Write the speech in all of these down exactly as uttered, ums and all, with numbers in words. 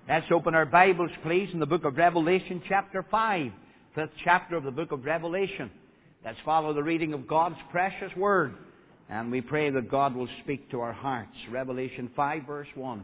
Let's open our Bibles, please, in the book of Revelation, chapter five. Fifth chapter of the book of Revelation. Let's follow the reading of God's precious Word. And we pray that God will speak to our hearts. Revelation five, verse one.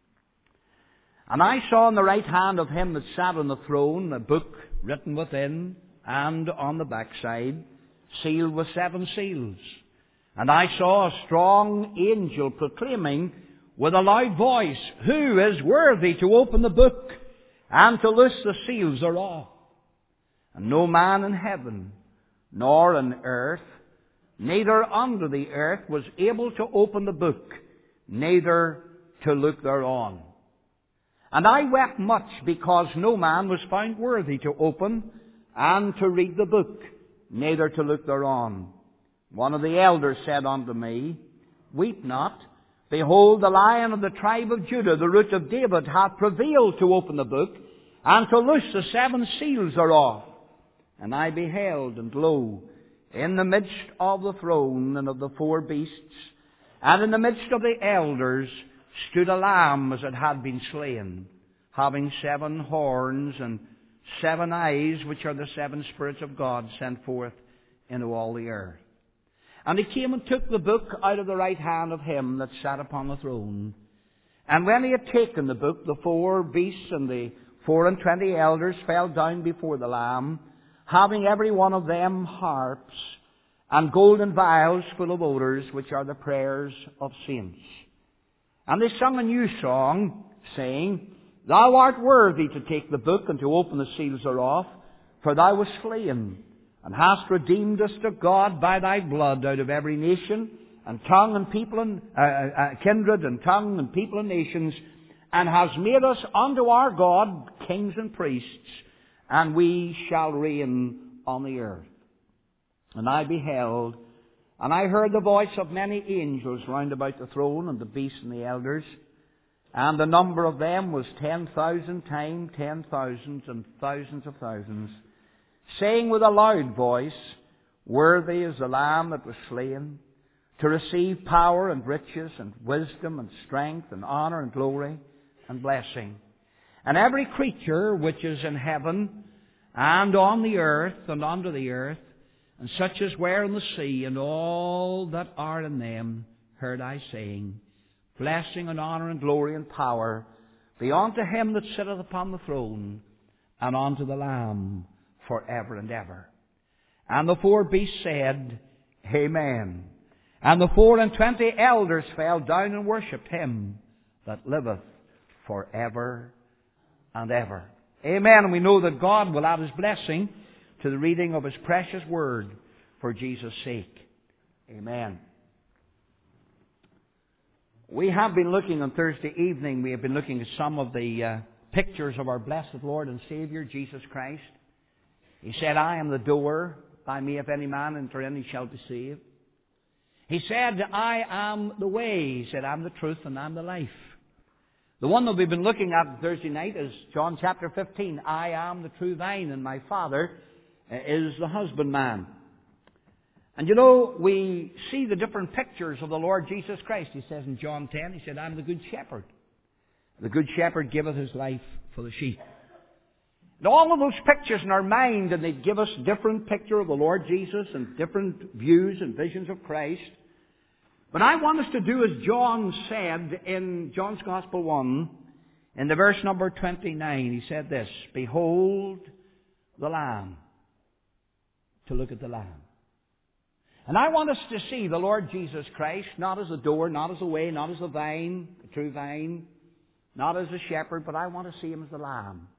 And I saw on the right hand of him that sat on the throne a book written within and on the backside, sealed with seven seals. And I saw a strong angel proclaiming with a loud voice, Who is worthy to open the book and to loose the seals thereof? And no man in heaven, nor in earth, neither under the earth, was able to open the book, neither to look thereon. And I wept much, because no man was found worthy to open and to read the book, neither to look thereon. One of the elders said unto me, Weep not. Behold, the Lion of the tribe of Judah, the Root of David, hath prevailed to open the book, and to loose the seven seals thereof. And I beheld, and lo, in the midst of the throne and of the four beasts, and in the midst of the elders, stood a lamb as it had been slain, having seven horns and seven eyes, which are the seven spirits of God sent forth into all the earth. And he came and took the book out of the right hand of him that sat upon the throne. And when he had taken the book, the four beasts and the four and twenty elders fell down before the Lamb, having every one of them harps and golden vials full of odors, which are the prayers of saints. And they sung a new song, saying, Thou art worthy to take the book and to open the seals thereof, for thou wast slain, and hast redeemed us to God by thy blood out of every nation, and tongue and people and uh, uh, kindred and tongue and people and nations, and hast made us unto our God kings and priests, and we shall reign on the earth. And I beheld, and I heard the voice of many angels round about the throne, and the beasts and the elders, and the number of them was ten thousand times ten thousands and thousands of thousands, saying with a loud voice, Worthy is the Lamb that was slain, to receive power and riches and wisdom and strength and honour and glory and blessing. And every creature which is in heaven and on the earth and under the earth, and such as were in the sea, and all that are in them, heard I saying, Blessing and honour and glory and power be unto him that sitteth upon the throne, and unto the Lamb, for ever and ever. And the four beasts said, Amen. And the four and twenty elders fell down and worshipped him that liveth for ever and ever. Amen. And we know that God will add his blessing to the reading of his precious word for Jesus' sake. Amen. We have been looking on Thursday evening, we have been looking at some of the uh, pictures of our blessed Lord and Saviour, Jesus Christ. He said, I am the door. By me, if any man enter in, he shall be saved. He said, I am the way. He said, I'm the truth and I'm the life. The one that we've been looking at Thursday night is John chapter fifteen. I am the true vine, and my Father is the husbandman. And you know, we see the different pictures of the Lord Jesus Christ. He says in John ten, he said, I'm the good shepherd. The good shepherd giveth his life for the sheep. And all of those pictures in our mind, and they give us a different picture of the Lord Jesus and different views and visions of Christ. But I want us to do as John said in John's Gospel one, in the verse number twenty-nine. He said this, Behold the Lamb. To look at the Lamb. And I want us to see the Lord Jesus Christ, not as a door, not as a way, not as a vine, a true vine, not as a shepherd, but I want to see him as the Lamb.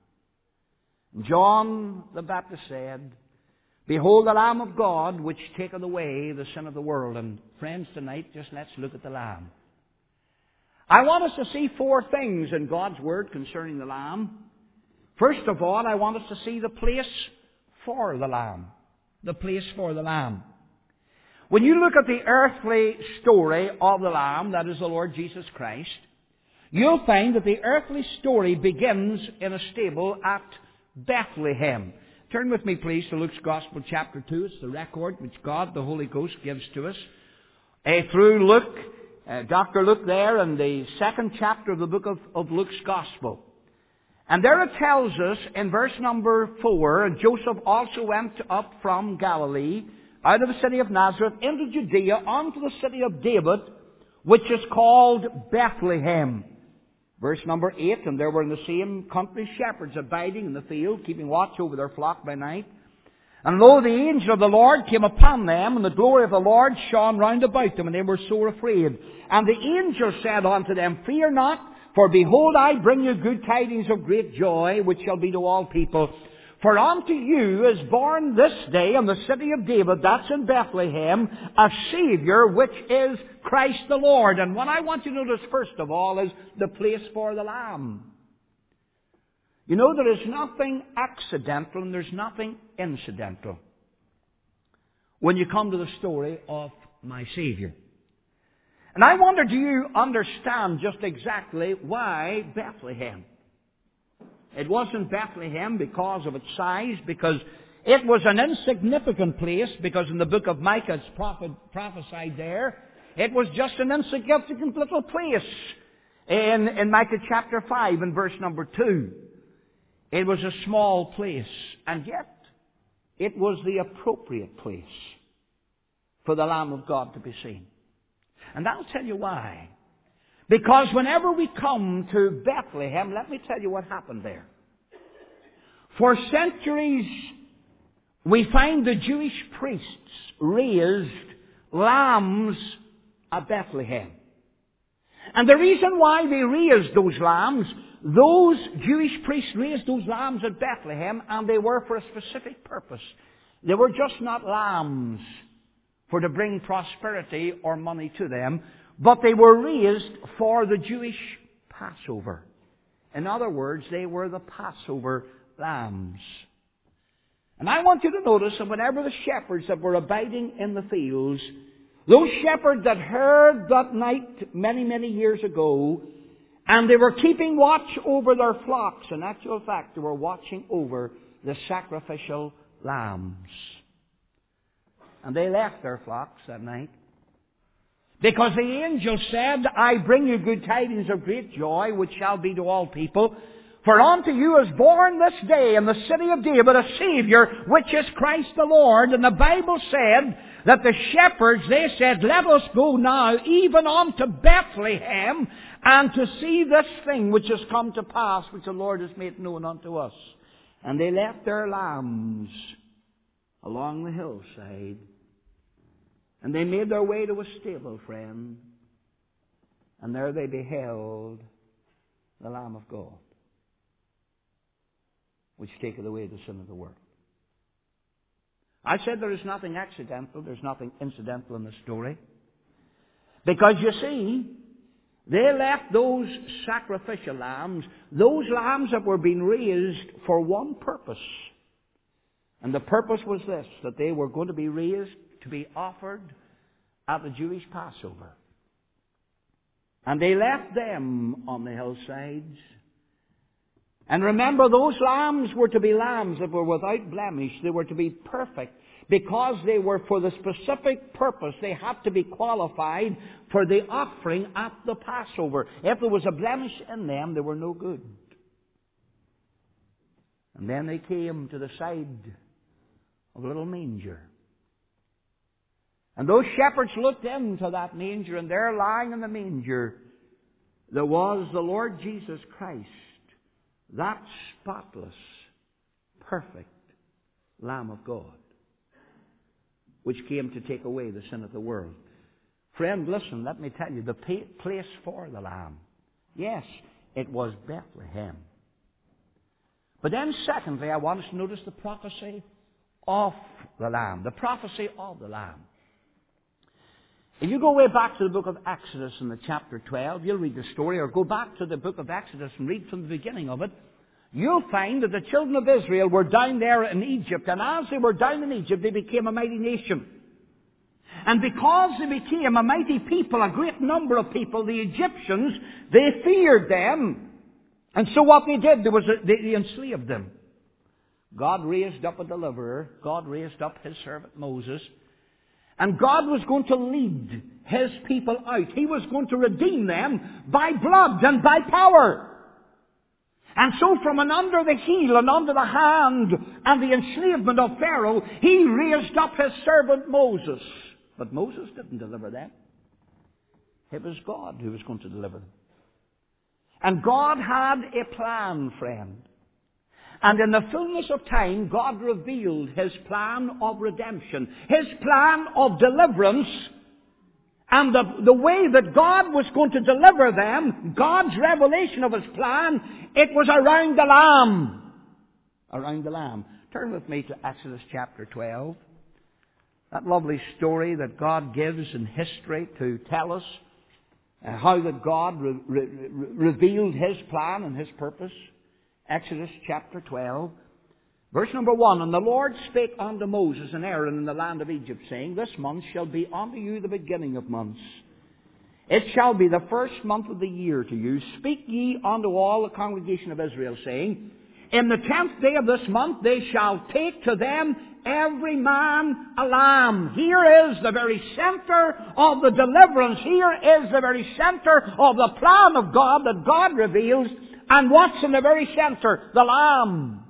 John the Baptist said, Behold the Lamb of God, which taketh away the sin of the world. And friends, tonight, just let's look at the Lamb. I want us to see four things in God's Word concerning the Lamb. First of all, I want us to see the place for the Lamb. The place for the Lamb. When you look at the earthly story of the Lamb, that is the Lord Jesus Christ, you'll find that the earthly story begins in a stable at Bethlehem. Turn with me, please, to Luke's Gospel, chapter two. It's the record which God, the Holy Ghost, gives to us. Uh, through Luke, uh, Doctor Luke there, in the second chapter of the book of, of Luke's Gospel. And there it tells us in verse number four, and Joseph also went up from Galilee, out of the city of Nazareth, into Judea, unto the city of David, which is called Bethlehem. Verse number eight, and there were in the same country shepherds abiding in the field, keeping watch over their flock by night. And lo, the angel of the Lord came upon them, and the glory of the Lord shone round about them, and they were sore afraid. And the angel said unto them, Fear not, for behold, I bring you good tidings of great joy, which shall be to all people. For unto you is born this day in the city of David, that's in Bethlehem, a Saviour, which is Christ the Lord. And what I want you to notice first of all is the place for the Lamb. You know, there is nothing accidental and there's nothing incidental when you come to the story of my Saviour. And I wonder, do you understand just exactly why Bethlehem? It wasn't Bethlehem because of its size, because it was an insignificant place, because in the book of Micah it's prophet, prophesied there. It was just an insignificant little place in, in Micah chapter five and verse number two. It was a small place, and yet it was the appropriate place for the Lamb of God to be seen. And I'll tell you why. Because whenever we come to Bethlehem, let me tell you what happened there. For centuries, we find the Jewish priests raised lambs at Bethlehem. And the reason why they raised those lambs, those Jewish priests raised those lambs at Bethlehem, and they were for a specific purpose. They were just not lambs for to bring prosperity or money to them, but they were raised for the Jewish Passover. In other words, they were the Passover lambs. And I want you to notice that whenever the shepherds that were abiding in the fields, those shepherds that heard that night many, many years ago, and they were keeping watch over their flocks, in actual fact, they were watching over the sacrificial lambs. And they left their flocks that night, because the angel said, I bring you good tidings of great joy, which shall be to all people. For unto you is born this day in the city of David a Saviour, which is Christ the Lord. And the Bible said that the shepherds, they said, Let us go now even unto Bethlehem, and to see this thing which has come to pass, which the Lord has made known unto us. And they left their lambs along the hillside, and they made their way to a stable, friend. And there they beheld the Lamb of God, which taketh away the sin of the world. I said there is nothing accidental, there's nothing incidental in the story. Because you see, they left those sacrificial lambs, those lambs that were being raised for one purpose. And the purpose was this, that they were going to be raised to be offered at the Jewish Passover. And they left them on the hillsides. And remember, those lambs were to be lambs that were without blemish. They were to be perfect, because they were for the specific purpose. They had to be qualified for the offering at the Passover. If there was a blemish in them, they were no good. And then they came to the side of a little manger. And those shepherds looked into that manger, and there lying in the manger, there was the Lord Jesus Christ, that spotless, perfect Lamb of God, which came to take away the sin of the world. Friend, listen, let me tell you, the place for the Lamb, yes, it was Bethlehem. But then secondly, I want us to notice the prophecy of the Lamb. The prophecy of the Lamb. If you go way back to the book of Exodus in the chapter twelve, you'll read the story, or go back to the book of Exodus and read from the beginning of it, you'll find that the children of Israel were down there in Egypt, and as they were down in Egypt, they became a mighty nation. And because they became a mighty people, a great number of people, the Egyptians, they feared them. And so what they did, there was a, they enslaved them. God raised up a deliverer. God raised up His servant Moses. And God was going to lead His people out. He was going to redeem them by blood and by power. And so from and under the heel and under the hand and the enslavement of Pharaoh, he raised up his servant Moses. But Moses didn't deliver them. It was God who was going to deliver them. And God had a plan, friend. And in the fullness of time, God revealed His plan of redemption, His plan of deliverance, and the, the way that God was going to deliver them, God's revelation of His plan, it was around the Lamb. Around the Lamb. Turn with me to Exodus chapter twelve. That lovely story that God gives in history to tell us uh, how that God re- re- revealed His plan and His purpose. Exodus chapter twelve, verse number one. And the Lord spake unto Moses and Aaron in the land of Egypt, saying, This month shall be unto you the beginning of months. It shall be the first month of the year to you. Speak ye unto all the congregation of Israel, saying, In the tenth day of this month they shall take to them every man a lamb. Here is the very center of the deliverance. Here is the very center of the plan of God that God reveals. And what's in the very center? The lamb.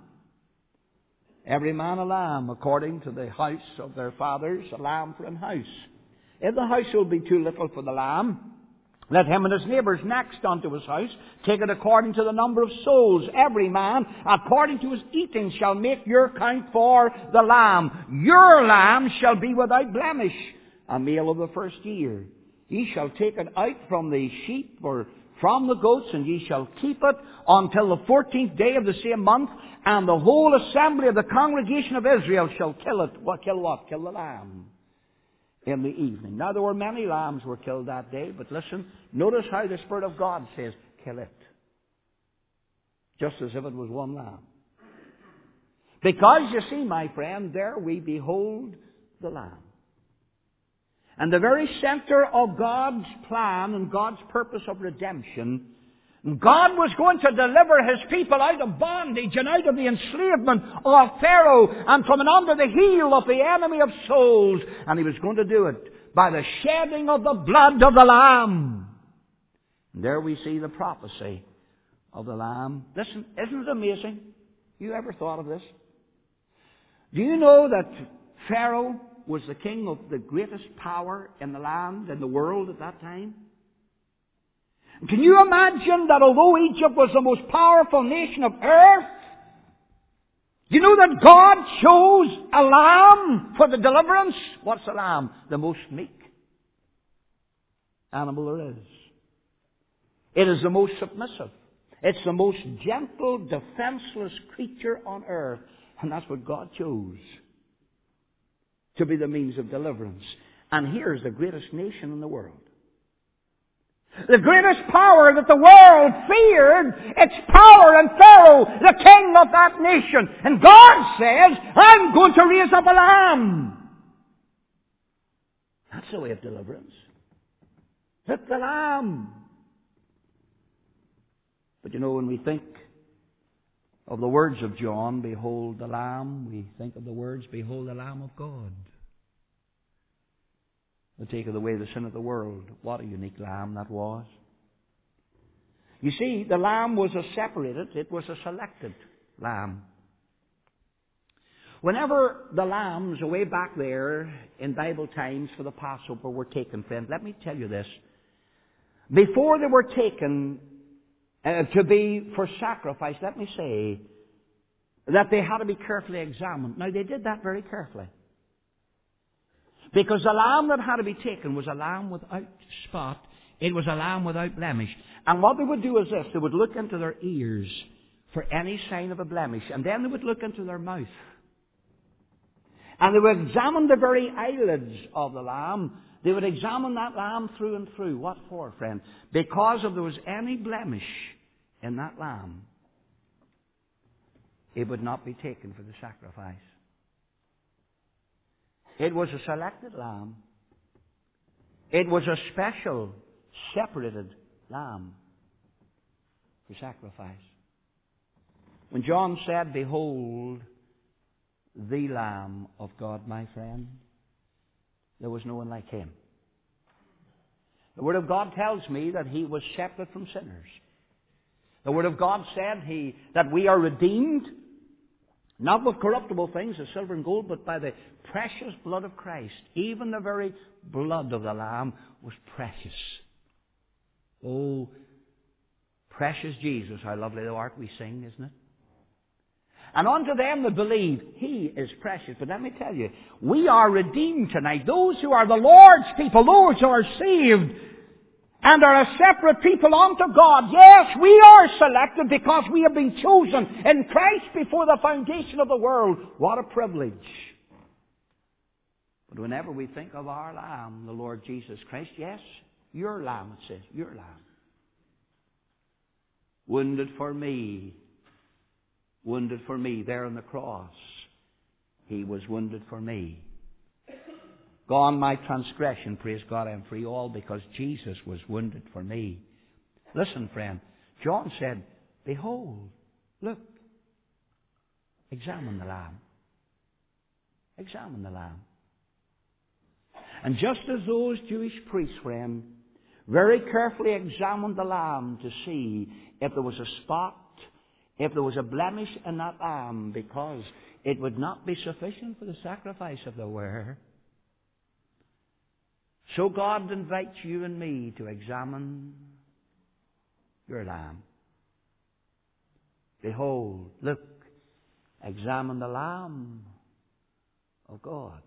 Every man a lamb, according to the house of their fathers, a lamb for an house. If the house will be too little for the lamb, let him and his neighbours next unto his house take it according to the number of souls. Every man, according to his eating, shall make your count for the lamb. Your lamb shall be without blemish, a male of the first year. Ye shall take it out from the sheep or from the goats, and ye shall keep it until the fourteenth day of the same month, and the whole assembly of the congregation of Israel shall kill it. What, kill what? Kill the lamb in the evening. Now there were many lambs were killed that day, but listen, notice how the Spirit of God says, kill it. Just as if it was one lamb. Because you see, my friend, there we behold the lamb. And the very center of God's plan and God's purpose of redemption, God was going to deliver His people out of bondage and out of the enslavement of Pharaoh and from and under the heel of the enemy of souls. And He was going to do it by the shedding of the blood of the Lamb. And there we see the prophecy of the Lamb. Listen, isn't it amazing? You ever thought of this? Do you know that Pharaoh was the king of the greatest power in the land, in the world at that time? Can you imagine that although Egypt was the most powerful nation of earth, you know that God chose a lamb for the deliverance? What's a lamb? The most meek animal there is. It is the most submissive. It's the most gentle, defenseless creature on earth. And that's what God chose to be the means of deliverance. And here's the greatest nation in the world. The greatest power that the world feared, its power in Pharaoh, the king of that nation. And God says, I'm going to raise up a lamb. That's the way of deliverance. Hit the lamb. But you know, when we think of the words of John, behold the Lamb, we think of the words, behold the Lamb of God, that taketh away the sin of the world. What a unique Lamb that was. You see, the Lamb was a separated, it was a selected Lamb. Whenever the lambs way back there in Bible times for the Passover were taken, friend, let me tell you this. Before they were taken uh, to be for sacrifice, let me say that they had to be carefully examined. Now, they did that very carefully. Because the lamb that had to be taken was a lamb without spot. It was a lamb without blemish. And what they would do is this. They would look into their ears for any sign of a blemish. And then they would look into their mouth. And they would examine the very eyelids of the lamb. They would examine that lamb through and through. What for, friend? Because if there was any blemish in that lamb, it would not be taken for the sacrifice. It was a selected lamb. It was a special, separated lamb for sacrifice. When John said, behold, the Lamb of God, my friend, there was no one like Him. The Word of God tells me that He was separate from sinners. The Word of God said he, that we are redeemed, not with corruptible things as silver and gold, but by the precious blood of Christ. Even the very blood of the Lamb was precious. Oh, precious Jesus, how lovely thou art, we sing, isn't it? And unto them that believe, He is precious. But let me tell you, we are redeemed tonight. Those who are the Lord's people, those who are saved, and are a separate people unto God. Yes, we are selected because we have been chosen in Christ before the foundation of the world. What a privilege. But whenever we think of our Lamb, the Lord Jesus Christ, yes, your Lamb, it says, your Lamb. Wounded for me. Wounded for me there on the cross. He was wounded for me. Gone my transgression, praise God, I am free, all because Jesus was wounded for me. Listen, friend, John said, behold, look, examine the Lamb. Examine the Lamb. And just as those Jewish priests, friend, very carefully examined the Lamb to see if there was a spot, if there was a blemish in that Lamb, because it would not be sufficient for the sacrifice of the were. So God invites you and me to examine your Lamb. Behold, look, examine the Lamb of God,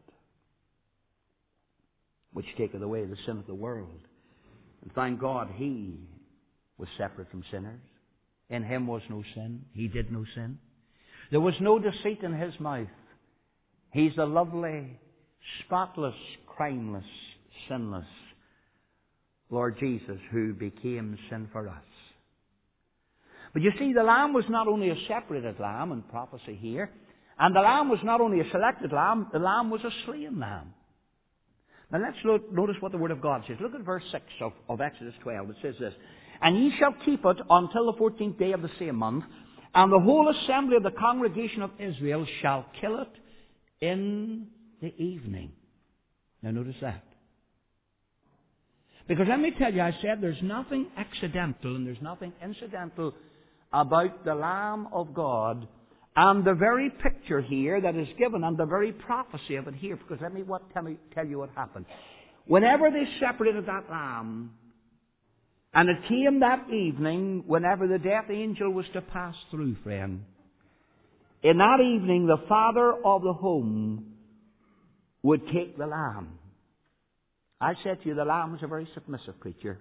which taketh away the sin of the world. And thank God He was separate from sinners. In Him was no sin. He did no sin. There was no deceit in His mouth. He's the lovely, spotless, crimeless, sinless Lord Jesus who became sin for us. But you see, the Lamb was not only a separated Lamb in prophecy here, and the Lamb was not only a selected Lamb, the Lamb was a slain Lamb. Now let's look, notice what the Word of God says. Look at verse six of, of Exodus twelve. It says this, and ye shall keep it until the fourteenth day of the same month, and the whole assembly of the congregation of Israel shall kill it in the evening. Now notice that. Because let me tell you, I said there's nothing accidental and there's nothing incidental about the Lamb of God and the very picture here that is given and the very prophecy of it here. Because let me what, tell, me, tell you what happened. Whenever they separated that Lamb, and it came that evening, whenever the death angel was to pass through, friend, in that evening the father of the home would take the lamb. I said to you, the lamb was a very submissive creature.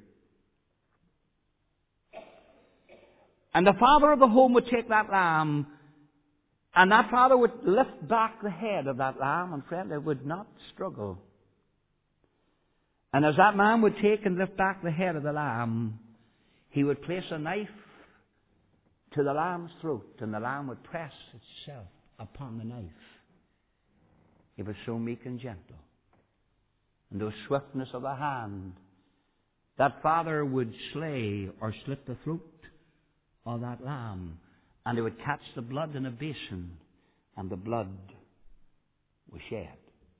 And the father of the home would take that lamb, and that father would lift back the head of that lamb, and friend, it would not struggle. And as that man would take and lift back the head of the lamb, he would place a knife to the lamb's throat, and the lamb would press itself upon the knife. It was so meek and gentle. And the swiftness of the hand, that father would slay or slit the throat of that lamb, and he would catch the blood in a basin, and the blood was shed.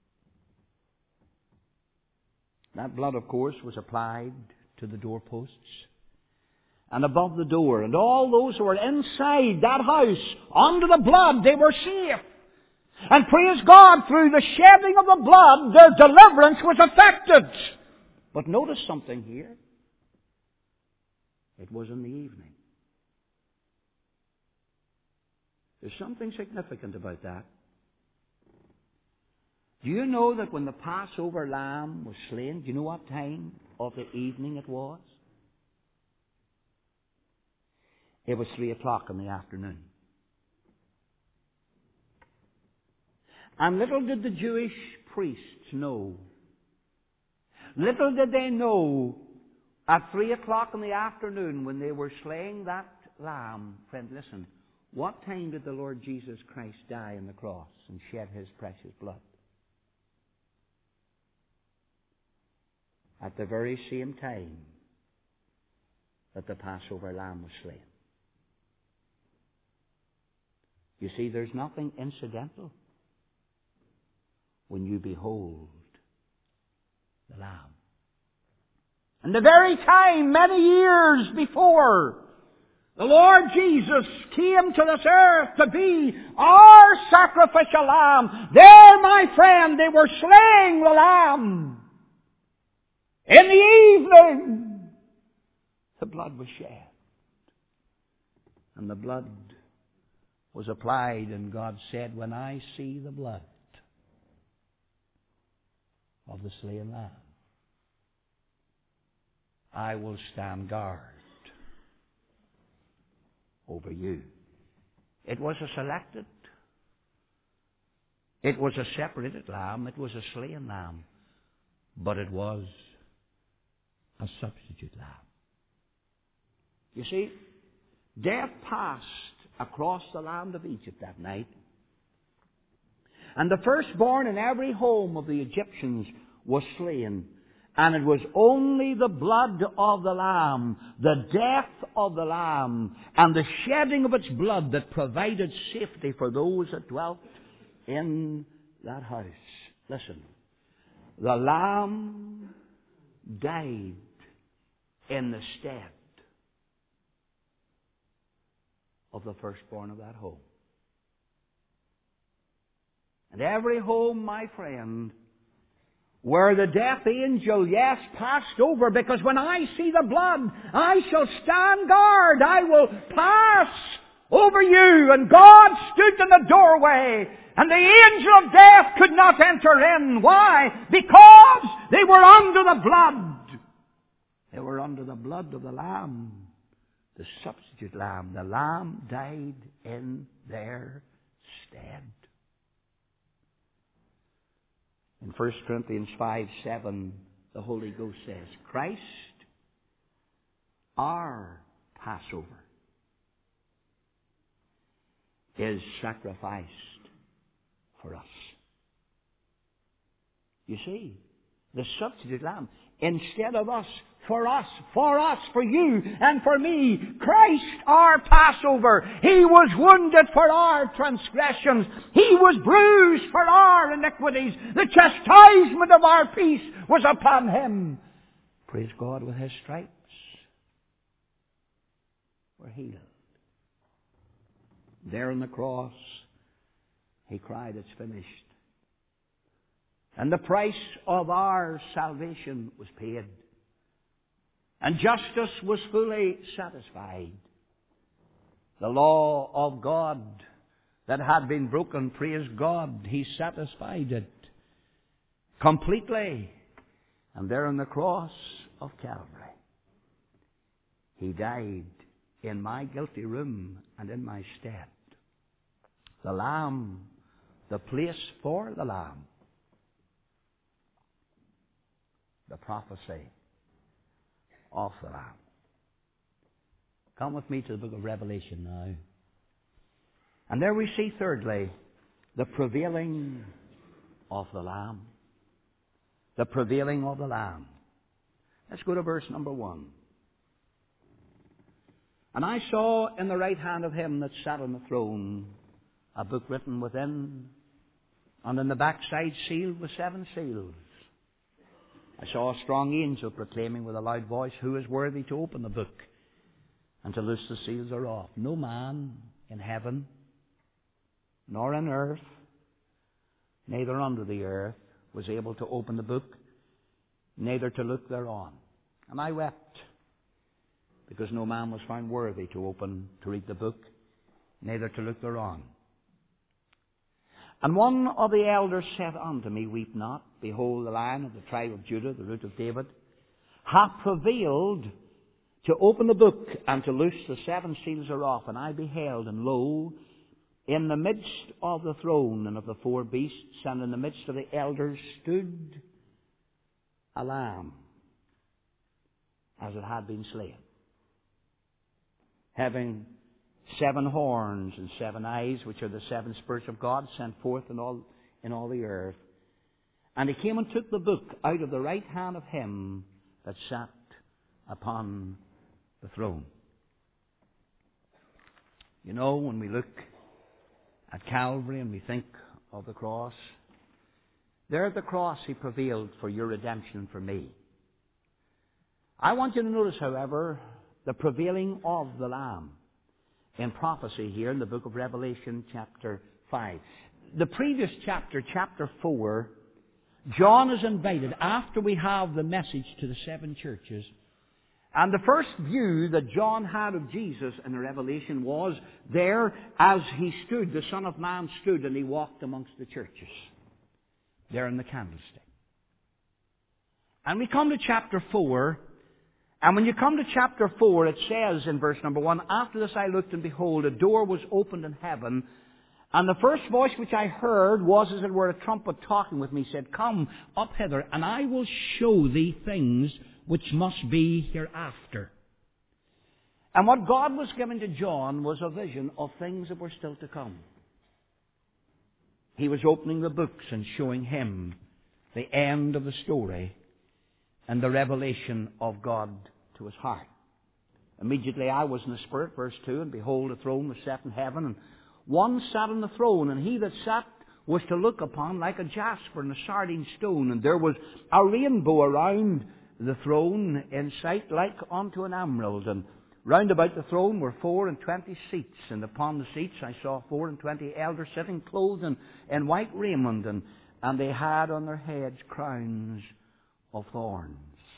That blood, of course, was applied to the doorposts and above the door. And all those who were inside that house, under the blood, they were safe. And praise God, through the shedding of the blood, their deliverance was effected. But notice something here. It was in the evening. There's something significant about that. Do you know that when the Passover lamb was slain, do you know what time of the evening it was? It was three o'clock in the afternoon. And little did the Jewish priests know, little did they know at three o'clock in the afternoon when they were slaying that lamb, friend, listen, what time did the Lord Jesus Christ die on the cross and shed His precious blood? At the very same time that the Passover lamb was slain. You see, there's nothing incidental when you behold the Lamb. And the very time, many years before, The Lord Jesus came to this earth to be our sacrificial lamb. There, my friend, they were slaying the lamb. In the evening, the blood was shed. And the blood was applied, and God said, when I see the blood of the slain lamb, I will stand guard over you. It was a selected, it was a separated lamb, it was a slain lamb, but it was a substitute lamb. You see, death passed across the land of Egypt that night, and the firstborn in every home of the Egyptians was slain. And it was only the blood of the Lamb, the death of the Lamb, and the shedding of its blood that provided safety for those that dwelt in that house. Listen, the Lamb died in the stead of the firstborn of that home. And every home, my friend, where the death angel, yes, passed over, because when I see the blood, I shall stand guard. I will pass over you. And God stood in the doorway, and the angel of death could not enter in. Why? Because they were under the blood. They were under the blood of the Lamb, the substitute Lamb. The Lamb died in their stead. In First Corinthians five seven, the Holy Ghost says, Christ, our Passover, is sacrificed for us. You see, the substitute lamb, instead of us, for us, for us, for you, and for me, Christ our Passover. He was wounded for our transgressions. He was bruised for our iniquities. The chastisement of our peace was upon Him. Praise God, with His stripes we're healed. There on the cross, He cried, it's finished. And the price of our salvation was paid. And justice was fully satisfied. The law of God that had been broken, praise God, He satisfied it completely. And there on the cross of Calvary, He died in my guilty room and in my stead. The Lamb, the place for the Lamb, the prophecy of the Lamb. Come with me to the book of Revelation now. And there we see, thirdly, the prevailing of the Lamb. The prevailing of the Lamb. Let's go to verse number one. And I saw in the right hand of Him that sat on the throne a book written within, and in the backside sealed with seven seals. I saw a strong angel proclaiming with a loud voice, who is worthy to open the book and to loose the seals thereof? No man in heaven, nor on earth, neither under the earth, was able to open the book, neither to look thereon. And I wept, because no man was found worthy to open, to read the book, neither to look thereon. And one of the elders said unto me, weep not. Behold, the Lion of the tribe of Judah, the root of David, hath prevailed to open the book and to loose the seven seals thereof. And I beheld, and lo, in the midst of the throne and of the four beasts, and in the midst of the elders, stood a lamb, as it had been slain, having seven horns and seven eyes, which are the seven spirits of God sent forth in all, in all the earth. And He came and took the book out of the right hand of Him that sat upon the throne. You know, when we look at Calvary and we think of the cross, there at the cross He prevailed for your redemption and for me. I want you to notice, however, the prevailing of the Lamb. in prophecy here in the book of Revelation chapter five. The previous chapter, chapter four, John is invited after we have the message to the seven churches. And the first view that John had of Jesus in the Revelation was there as he stood, the Son of Man stood and he walked amongst the churches. There in the candlestick. And we come to chapter four. And when you come to chapter four, it says in verse number one, "After this I looked, and behold, a door was opened in heaven. And the first voice which I heard was as it were a trumpet talking with me, said, Come up hither, and I will show thee things which must be hereafter." And what God was giving to John was a vision of things that were still to come. He was opening the books and showing him the end of the story and the revelation of God to his heart. Immediately I was in the Spirit, verse two, and behold, a throne was set in heaven, and one sat on the throne, and he that sat was to look upon like a jasper and a sardine stone, and there was a rainbow around the throne in sight like unto an emerald, and round about the throne were four and twenty seats, and upon the seats I saw four and twenty elders sitting, clothed in, in white raiment, and, and they had on their heads crowns of thorns.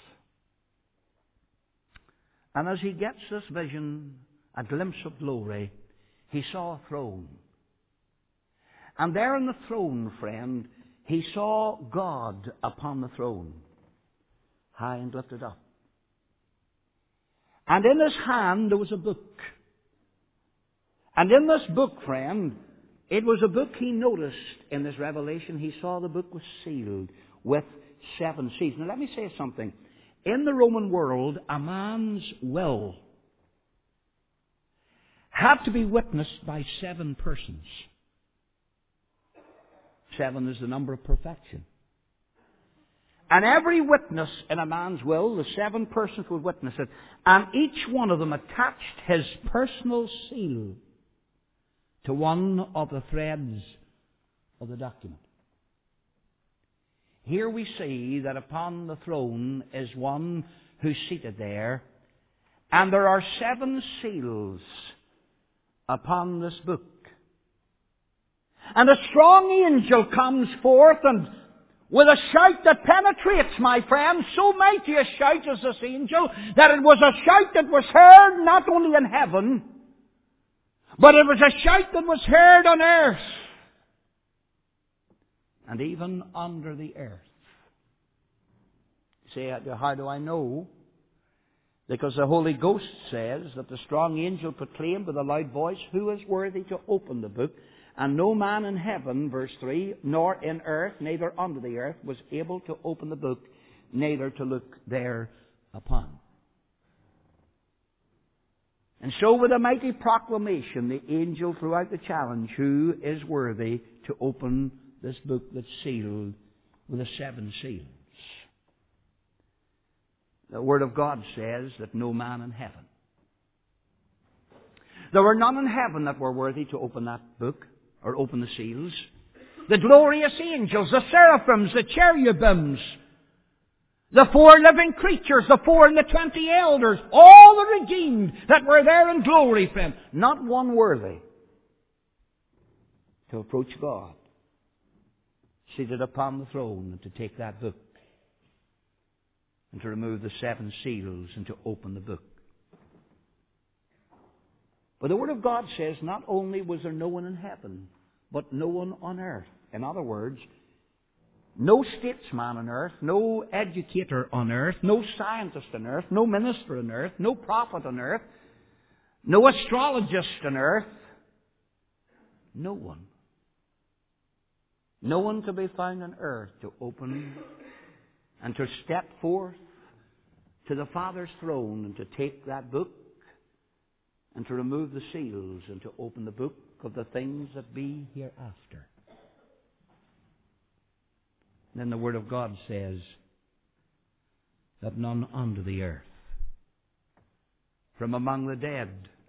And as he gets this vision, a glimpse of glory, he saw a throne. And there on the throne, friend, he saw God upon the throne, high and lifted up. And in his hand there was a book. And in this book, friend, it was a book he noticed in this revelation. He saw the book was sealed with seven seals. Now let me say something. In the Roman world, a man's will had to be witnessed by seven persons. Seven is the number of perfection. And every witness in a man's will, the seven persons would witness it, and each one of them attached his personal seal to one of the threads of the document. Here we see that upon the throne is one who's seated there, and there are seven seals upon this book. And a strong angel comes forth, and with a shout that penetrates, my friends, so mighty a shout is this angel, that it was a shout that was heard not only in heaven, but it was a shout that was heard on earth, and even under the earth. Say, how do I know? Because the Holy Ghost says that the strong angel proclaimed with a loud voice, Who is worthy to open the book? And no man in heaven, verse three, nor in earth, neither under the earth, was able to open the book, neither to look thereupon. And so with a mighty proclamation, the angel threw out the challenge, Who is worthy to open this book that's sealed with the seven seals? The Word of God says that no man in heaven. There were none in heaven that were worthy to open that book, or open the seals. The glorious angels, the seraphims, the cherubims, the four living creatures, the four and the twenty elders, all the redeemed that were there in glory, friend, not one worthy to approach God, seated upon the throne, and to take that book, and to remove the seven seals, and to open the book. But the Word of God says not only was there no one in heaven, but no one on earth. In other words, no statesman on earth, no educator on earth, no scientist on earth, no minister on earth, no prophet on earth, no astrologist on earth. No one. No one to be found on earth to open and to step forth to the Father's throne and to take that book and to remove the seals and to open the book of the things that be hereafter. Then the Word of God says that none under the earth, from among the dead,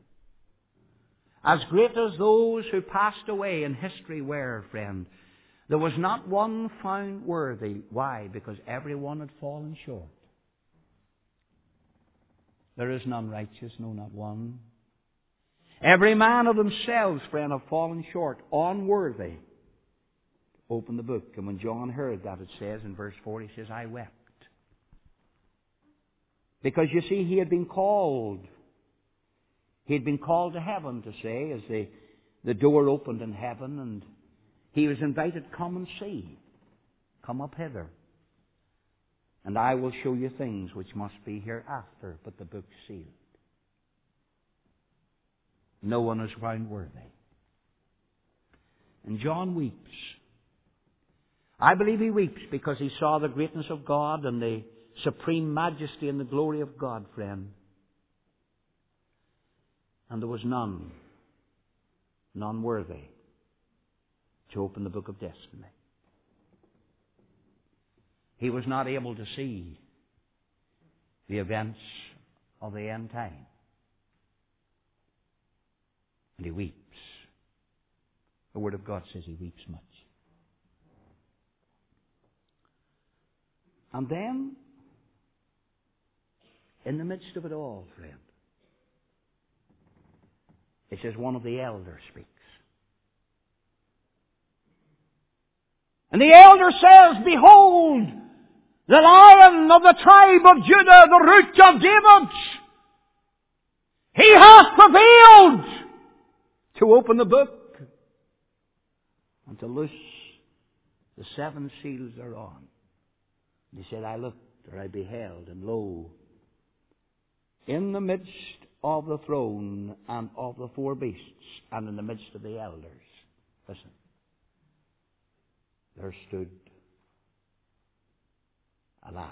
as great as those who passed away in history were, friend, there was not one found worthy. Why? Because everyone had fallen short. There is none righteous, no, not one. Every man of themselves, friend, have fallen short, unworthy. Open the book. And when John heard that, it says in verse four, he says, I wept. Because you see, he had been called. He had been called to heaven, to say, as the, the door opened in heaven, and he was invited, come and see. Come up hither. And I will show you things which must be hereafter, but the book's sealed. No one is found worthy. And John weeps. I believe he weeps because he saw the greatness of God and the supreme majesty and the glory of God, friend. And there was none, none worthy to open the book of destiny. He was not able to see the events of the end time. And he weeps. The Word of God says he weeps much. And then, in the midst of it all, friend, it says one of the elders speaks. And the elder says, behold, the Lion of the tribe of Judah, the Root of David, he hath prevailed to open the book and to loose the seven seals thereon. And he said, I looked, or I beheld, and lo, in the midst of the throne and of the four beasts, and in the midst of the elders, listen, there stood a lamb.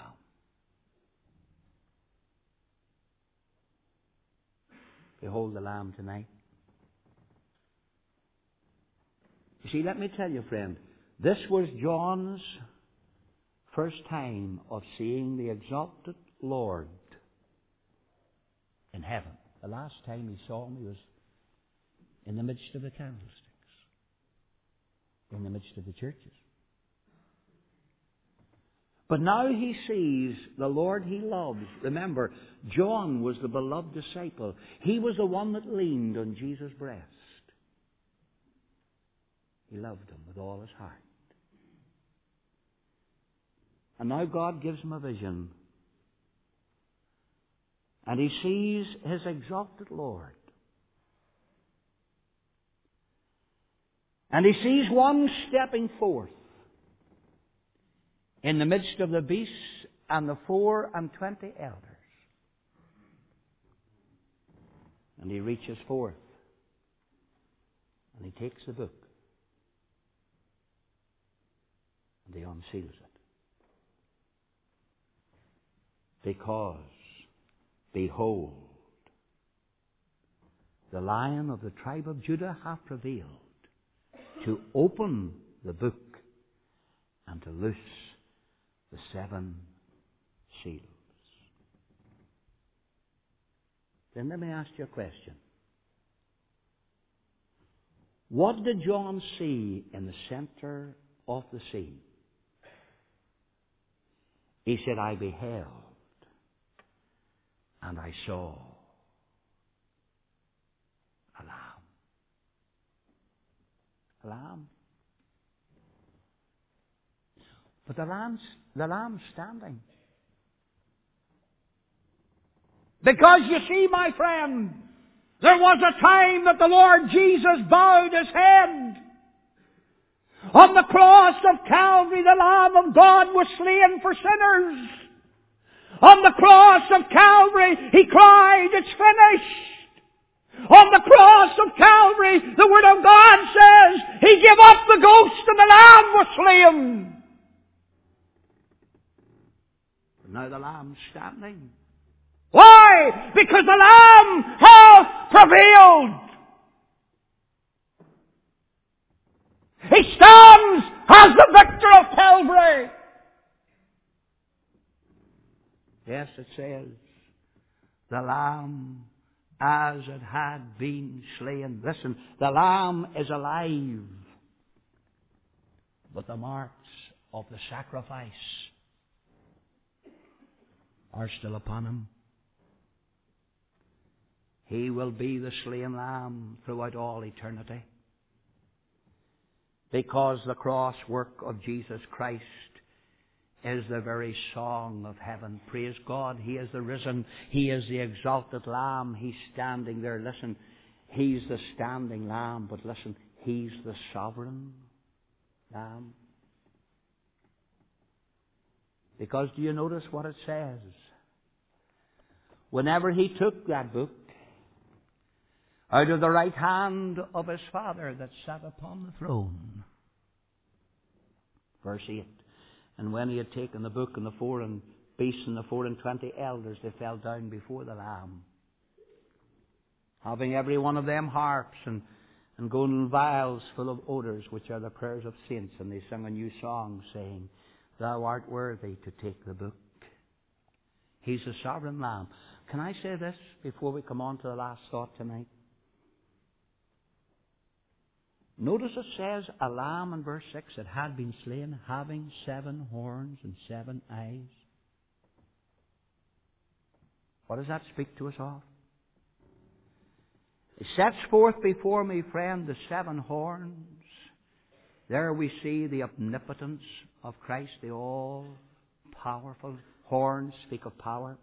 Behold the Lamb tonight. You see, let me tell you, friend, this was John's first time of seeing the exalted Lord in heaven. The last time he saw him, he was in the midst of the candlesticks, in the midst of the churches. But now he sees the Lord he loves. Remember, John was the beloved disciple. He was the one that leaned on Jesus' breast. He loved him with all his heart. And now God gives him a vision. And he sees his exalted Lord. And he sees one stepping forth in the midst of the beasts and the four and twenty elders. And he reaches forth and he takes the book and he unseals it. Because, behold, the Lion of the tribe of Judah hath prevailed to open the book and to loose the seven seals. Then let me ask you a question. What did John see in the center of the sea? He said, I beheld and I saw a lamb. A lamb. But the lamb's, the lamb's standing. Because you see, my friend, there was a time that the Lord Jesus bowed his head. On the cross of Calvary, the Lamb of God was slain for sinners. On the cross of Calvary, he cried, it's finished. On the cross of Calvary, the Word of God says, he gave up the ghost and the Lamb was slain. Now the Lamb's standing. Why? Because the Lamb hath prevailed. He stands as the victor of Calvary. Yes, it says, the Lamb as it had been slain. Listen, the Lamb is alive. But the marks of the sacrifice are still upon him. He will be the slain Lamb throughout all eternity. Because the cross work of Jesus Christ is the very song of heaven. Praise God. He is the risen. He is the exalted Lamb. He's standing there. Listen, He's the standing Lamb, but listen, He's the sovereign Lamb. Because do you notice what it says? Whenever He took that book out of the right hand of His Father that sat upon the throne. Verse eight. And when He had taken the book, and the four and beasts and the four and twenty elders, they fell down before the Lamb, having every one of them harps and, and golden vials full of odours, which are the prayers of saints. And they sung a new song, saying, Thou art worthy to take the book. He's the sovereign Lamb. Can I say this before we come on to the last thought tonight? Notice it says a lamb in verse six that had been slain, having seven horns and seven eyes. What does that speak to us of? It sets forth before me, friend, the seven horns. There we see the omnipotence of Christ, the all-powerful. Horns speak of power.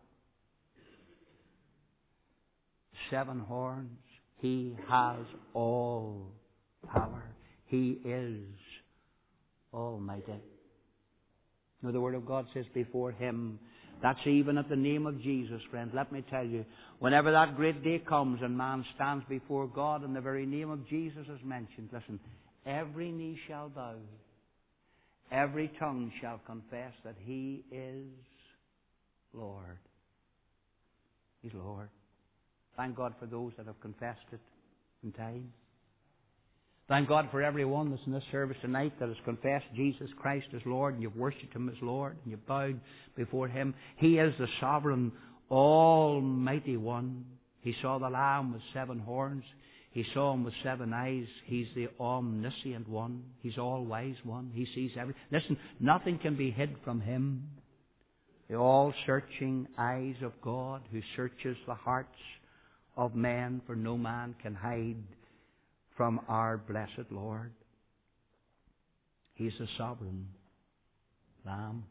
Seven horns. He has all power. He is almighty. Now the Word of God says before Him, that's even at the name of Jesus, friend. Let me tell you, whenever that great day comes and man stands before God and the very name of Jesus is mentioned, listen, every knee shall bow, every tongue shall confess that He is Lord. He's Lord. Thank God for those that have confessed it in time. Thank God for everyone that's in this service tonight that has confessed Jesus Christ as Lord, and you've worshipped Him as Lord, and you've bowed before Him. He is the sovereign, almighty one. He saw the Lamb with seven horns. He saw Him with seven eyes. He's the omniscient one. He's all-wise one. He sees everything. Listen, nothing can be hid from Him. The all-searching eyes of God, who searches the hearts of men, for no man can hide from our blessed Lord. He's the sovereign Lamb.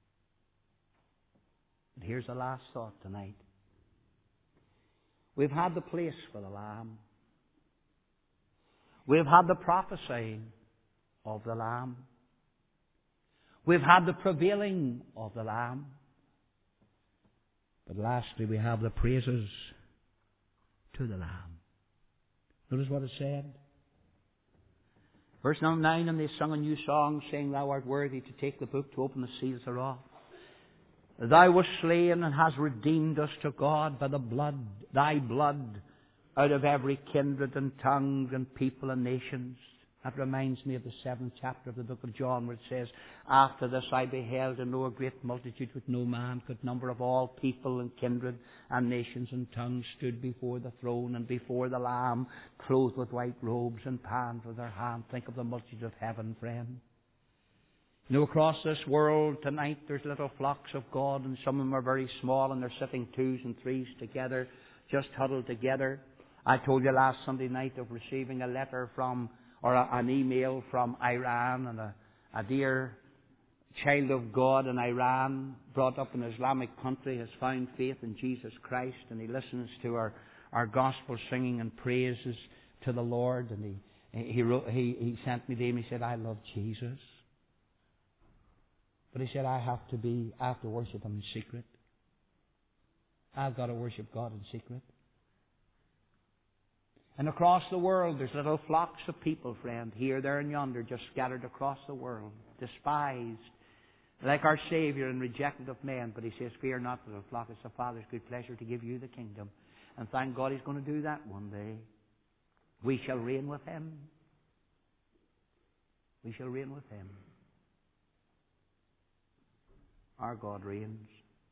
And here's the last thought tonight. We've had the place for the Lamb. We've had the prophesying of the Lamb. We've had the prevailing of the Lamb. But lastly, we have the praises to the Lamb. Notice what it said. Verse number nine, and they sung a new song, saying, Thou art worthy to take the book, to open the seals thereof. Thou wast slain and hast redeemed us to God by the blood, Thy blood, out of every kindred and tongue and people and nations. That reminds me of the seventh chapter of the book of John, where it says, After this I beheld and know a great multitude which no man could number, of all people and kindred and nations and tongues, stood before the throne and before the Lamb, clothed with white robes and palms with their hands. Think of the multitude of heaven, friend. You know, across this world tonight there's little flocks of God, and some of them are very small, and they're sitting twos and threes together, just huddled together. I told you last Sunday night of receiving a letter from or a, an email from Iran, and a, a dear child of God in Iran, brought up in an Islamic country, has found faith in Jesus Christ, and he listens to our, our gospel singing and praises to the Lord. And he he, wrote, he he sent me to him. He said, I love Jesus, but he said, I have to be, I have to worship Him in secret. I've got to worship God in secret. And across the world, there's little flocks of people, friend, here, there, and yonder, just scattered across the world, despised, like our Savior, and rejected of men. But He says, Fear not, little flock, it's the Father's good pleasure to give you the kingdom. And thank God He's going to do that one day. We shall reign with Him. We shall reign with Him. Our God reigns.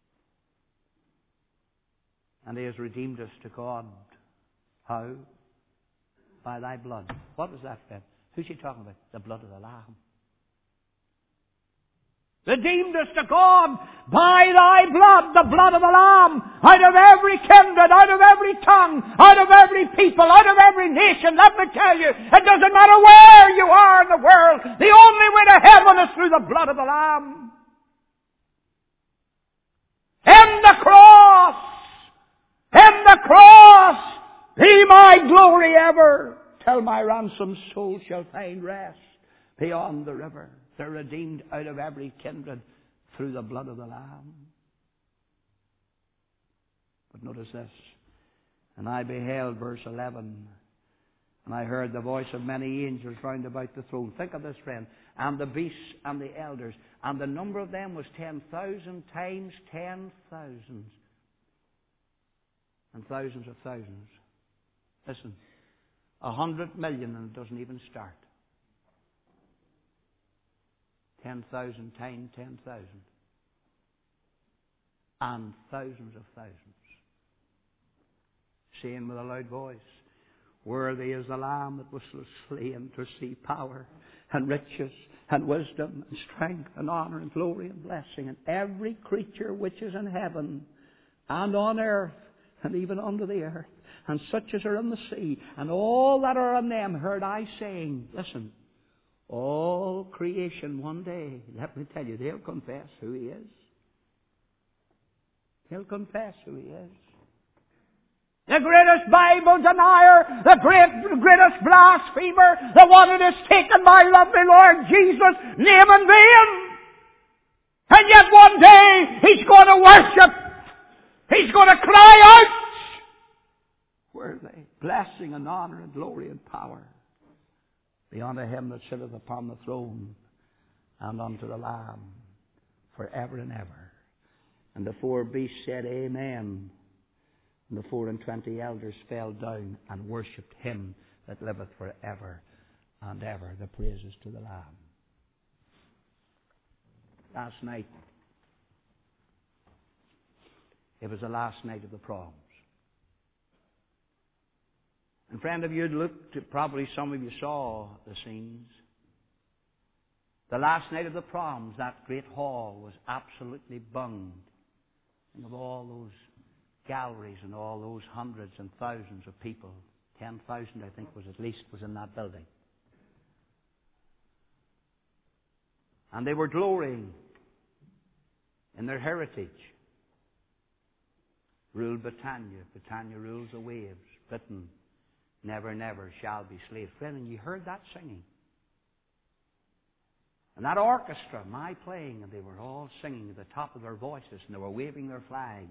And He has redeemed us to God. How? By Thy blood. What was that then? Who's He talking about? The blood of the Lamb. Redeemed us to God by thy blood, the blood of the Lamb, out of every kindred, out of every tongue, out of every people, out of every nation. Let me tell you, it doesn't matter where you are in the world. The only way to heaven is through the blood of the Lamb. In the cross, in the cross, be my glory ever, till my ransomed soul shall find rest beyond the river. They're redeemed out of every kindred through the blood of the Lamb. But notice this. And I beheld, verse eleven, and I heard the voice of many angels round about the throne. Think of this, friend. And the beasts and the elders. And the number of them was ten thousand times ten thousands. And thousands of thousands. Listen. A hundred million and it doesn't even start. Ten thousand times ten thousand. And thousands of thousands. Saying with a loud voice, worthy is the Lamb that was slain to receive power and riches and wisdom and strength and honor and glory and blessing. And every creature which is in heaven and on earth and even under the earth and such as are in the sea and all that are in them heard I saying, listen, all creation one day, let me tell you, they'll confess who He is. They'll confess who He is. The greatest Bible denier, the great, greatest blasphemer, the one that has taken my lovely Lord Jesus' name in vain. And yet one day He's going to worship. He's going to cry out. Where are they? Blessing and honor and glory and power be unto Him that sitteth upon the throne and unto the Lamb forever and ever. And the four beasts said, Amen. And the four and twenty elders fell down and worshipped Him that liveth forever and ever. The praises to the Lamb. Last night, it was the last night of the proms. And friend, if you'd looked, probably some of you saw the scenes. The last night of the proms, that great hall was absolutely bunged. And of all those galleries and all those hundreds and thousands of people, ten thousand I think was at least was in that building. And they were glorying in their heritage. Rule Britannia, Britannia rules the waves, Britain never, never shall be slave. Friend, and you heard that singing. And that orchestra, my playing, and they were all singing at the top of their voices, and they were waving their flags.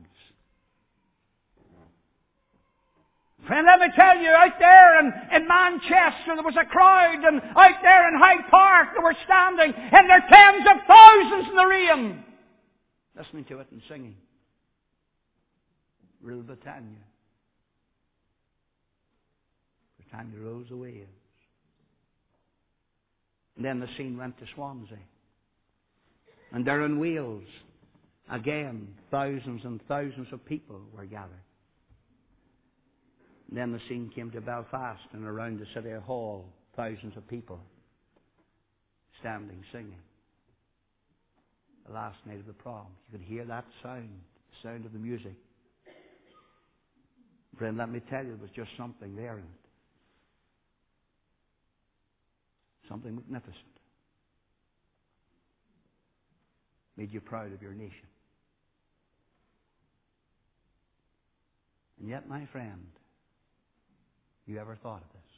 Friend, let me tell you, out there in, in Manchester, there was a crowd, and out there in Hyde Park, they were standing in their tens of thousands in the rain, listening to it and singing. Rule Britannia. Britannia rules the waves. And then the scene went to Swansea. And there in Wales, again, thousands and thousands of people were gathered. And then the scene came to Belfast, and around the City Hall, thousands of people standing, singing. The last night of the prom. You could hear that sound, the sound of the music. Friend, let me tell you, there was just something there in it. Something magnificent. Made you proud of your nation. And yet, my friend, you ever thought of this?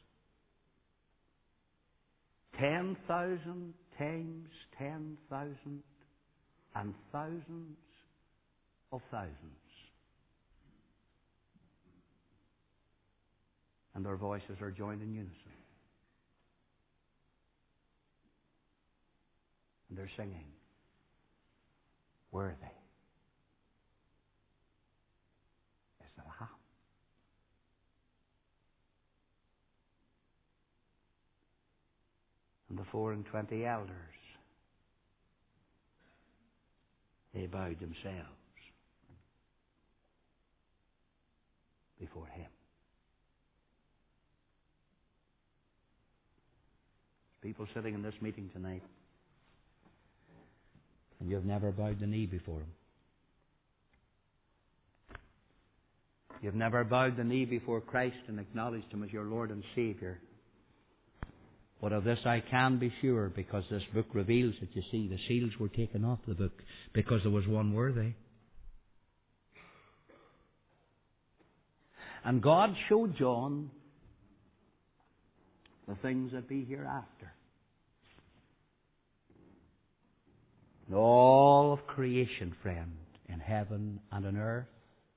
Ten thousand times ten thousand and thousands of thousands. And their voices are joined in unison. And they're singing, worthy is the Lamb. And the four and twenty elders, they bowed themselves before Him. People sitting in this meeting tonight, and you've never bowed the knee before Him. You've never bowed the knee before Christ and acknowledged Him as your Lord and Saviour. But of this I can be sure, because this book reveals it. You see, the seals were taken off the book because there was one worthy. And God showed John the things that be hereafter. And all of creation, friend, in heaven and on earth,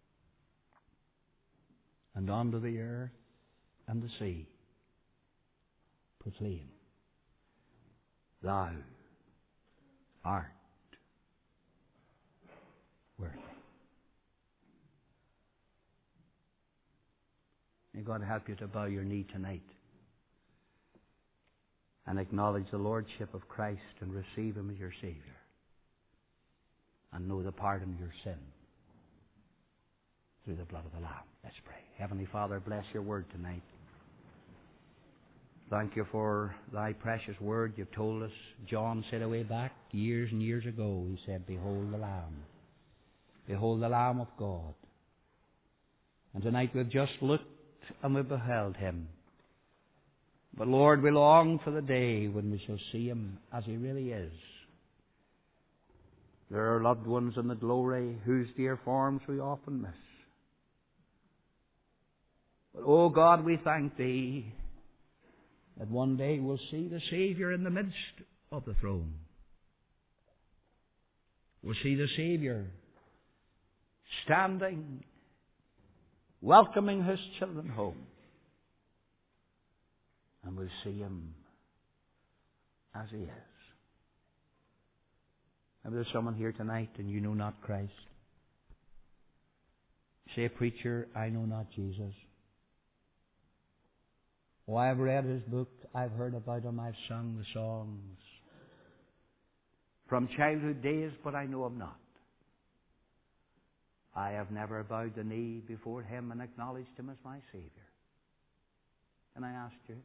and under the earth and the sea, proclaim, Thou art worthy. May God help you to bow your knee tonight and acknowledge the Lordship of Christ and receive Him as your Saviour and know the pardon of your sin through the blood of the Lamb. Let's pray. Heavenly Father, bless your word tonight. Thank you for Thy precious word. You've told us, John said away back years and years ago, he said, Behold the Lamb. Behold the Lamb of God. And tonight we've just looked and we've beheld Him. But Lord, we long for the day when we shall see Him as He really is. There are loved ones in the glory whose dear forms we often miss. But, oh God, we thank Thee that one day we'll see the Saviour in the midst of the throne. We'll see the Saviour standing, welcoming His children home. And we'll see Him as He is. If there's someone here tonight and you know not Christ, say, Preacher, I know not Jesus. Oh, I've read His book, I've heard about Him, I've sung the songs from childhood days, but I know Him not. I have never bowed the knee before Him and acknowledged Him as my Saviour. And I ask you,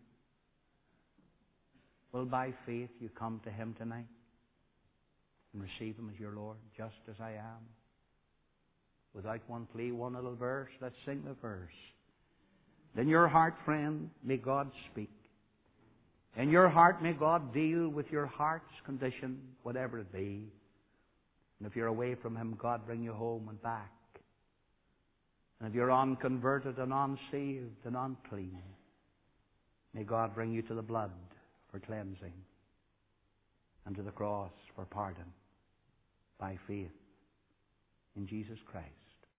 will by faith you come to Him tonight and receive Him as your Lord, just as I am? Without one plea, one little verse, let's sing the verse. In your heart, friend, may God speak. In your heart, may God deal with your heart's condition, whatever it be. And if you're away from Him, God bring you home and back. And if you're unconverted and unsaved and unclean, may God bring you to the blood for cleansing and to the cross for pardon by faith in Jesus Christ.